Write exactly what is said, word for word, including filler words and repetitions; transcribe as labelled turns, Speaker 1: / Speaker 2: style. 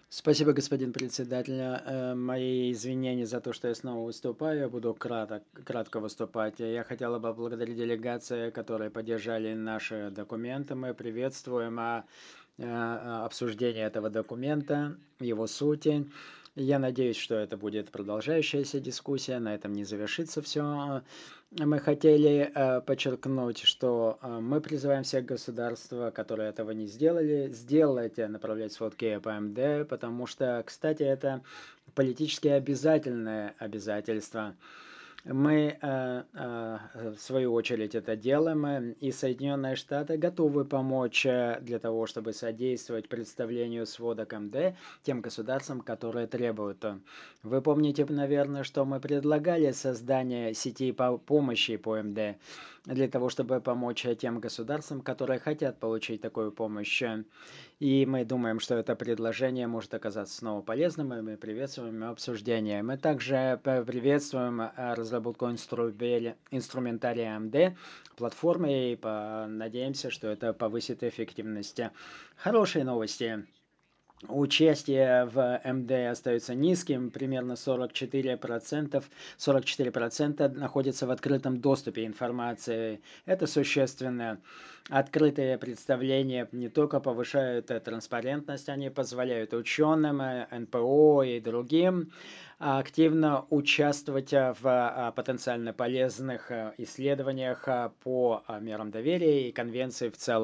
Speaker 1: Спасибо, господин председатель. Э, Мои извинения за то, что я снова выступаю. Я буду краток, кратко выступать. Я хотела бы поблагодарить делегации, которые поддержали наши документы. Мы приветствуем а, э, а, обсуждение этого документа, его сути. Я надеюсь, что это будет продолжающаяся дискуссия, на этом не завершится все. Мы хотели э, подчеркнуть, что э, мы призываем всех государств, которые этого не сделали, сделать, э, направлять сводки по МД, потому что, кстати, это политически обязательное обязательство. Мы, э, э, в свою очередь, это делаем, э, и Соединенные Штаты готовы помочь э, для того, чтобы содействовать представлению сводок МД тем государствам, которые требуют. Вы помните, наверное, что мы предлагали создание сетей по помощи по МД для того, чтобы помочь э, тем государствам, которые хотят получить такую помощь. И мы думаем, что это предложение может оказаться снова полезным, и мы приветствуем обсуждение. Мы также п- приветствуем э, разработку инструбели- инструментария МД платформы и по- надеемся, что это повысит эффективность. Хорошие новости. Участие в МД остается низким, примерно сорок четыре процента, сорок четыре процента находится в открытом доступе информации. Это существенно. Открытые представления не только повышают э, транспарентность, они позволяют ученым, э, эн пэ о и другим а, активно участвовать а, в а, потенциально полезных э, исследованиях а, по а, мерам доверия и конвенции в целом.